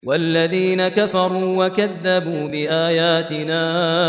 والذين كفروا وكذبوا بآياتنا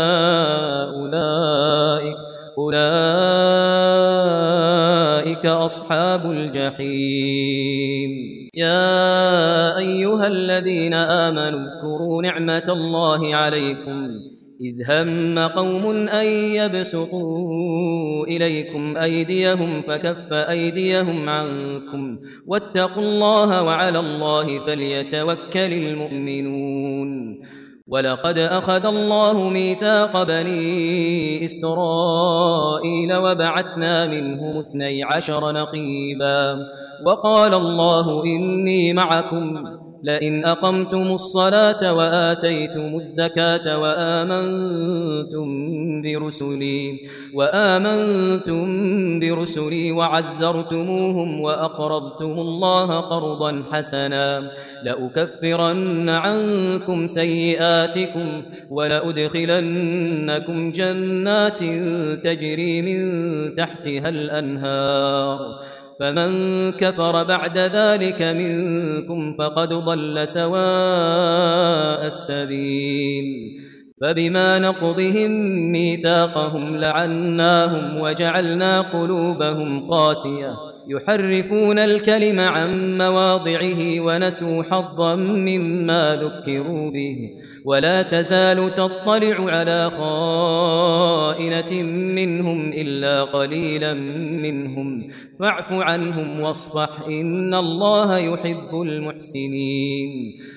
أولئك أصحاب الجحيم. يا أيها الذين آمنوا اذكروا نعمة الله عليكم إذ هم قوم أن يبسطوا إليكم أيديهم فكف أيديهم عنكم واتقوا الله وعلى الله فليتوكل المؤمنون. ولقد أخذ الله ميثاق بني إسرائيل وبعثنا منهم 12 نقيبا وقال الله إني معكم لئن أقمتم الصلاة وآتيتم الزكاة وآمنتم برسلي وعزرتموهم وأقرضتم الله قرضا حسنا لأكفرن عنكم سيئاتكم ولأدخلنكم جنات تجري من تحتها الأنهار فمن كفر بعد ذلك منكم فقد ضل سواء السبيل. فبما نقضهم ميثاقهم لعناهم وجعلنا قلوبهم قاسية يحرفون الكلم عن مواضعه ونسوا حظا مما ذكروا به ولا تزال تطلع على خائنة منهم إلا قليلا منهم فاعف عنهم واصفح إن الله يحب المحسنين.